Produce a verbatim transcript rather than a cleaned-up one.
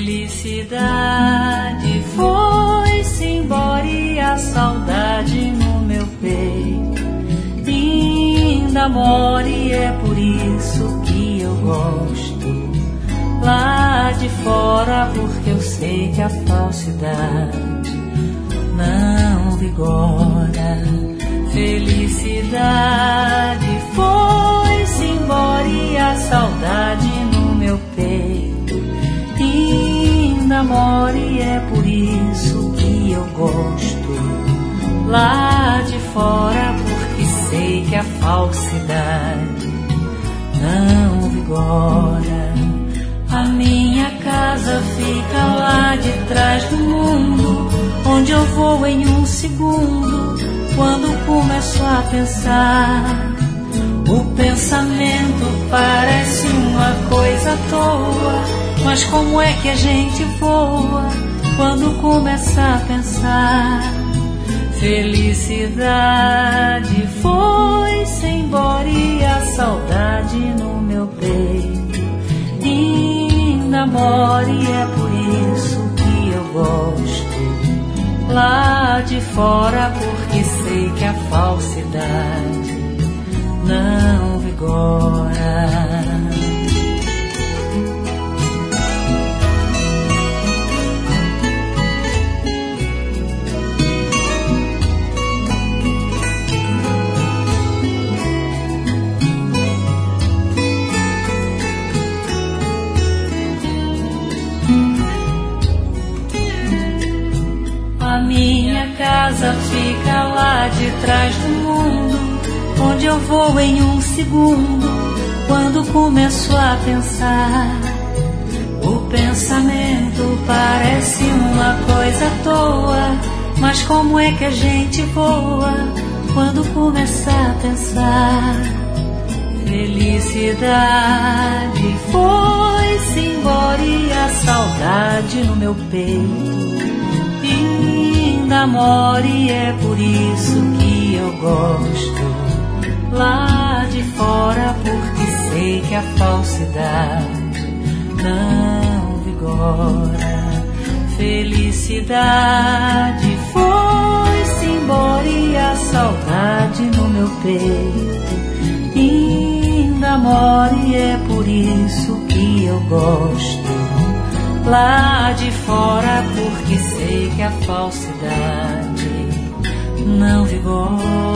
Felicidade foi-se embora e a saudade no meu peito ainda mora, e é por isso que eu gosto lá de fora, porque eu sei que a falsidade não vigora. Felicidade foi-se embora e a saudade no meu peito ainda mora, e é por isso que eu gosto lá de fora, porque sei que a falsidade não vigora. A minha casa fica lá de trás do mundo, onde eu vou em um segundo quando começo a pensar. O pensamento parece uma coisa à toa, mas como é que a gente voa quando começa a pensar? Felicidade foi-se embora e a saudade no meu peito ainda mora, e é por isso que eu gosto lá de fora, porque sei que a falsidade não vigora. A minha casa fica lá de trás do mundo, onde eu vou em um segundo quando começo a pensar. O pensamento parece uma coisa à toa, mas como é que a gente voa quando começa a pensar? Felicidade foi-se embora e a saudade no meu peito ainda mora, e é por isso que eu gosto lá de fora, porque sei que a falsidade não vigora. Felicidade foi-se embora e a saudade no meu peito ainda mora, e é por isso que eu gosto lá de fora, porque sei que a falsidade não vigora.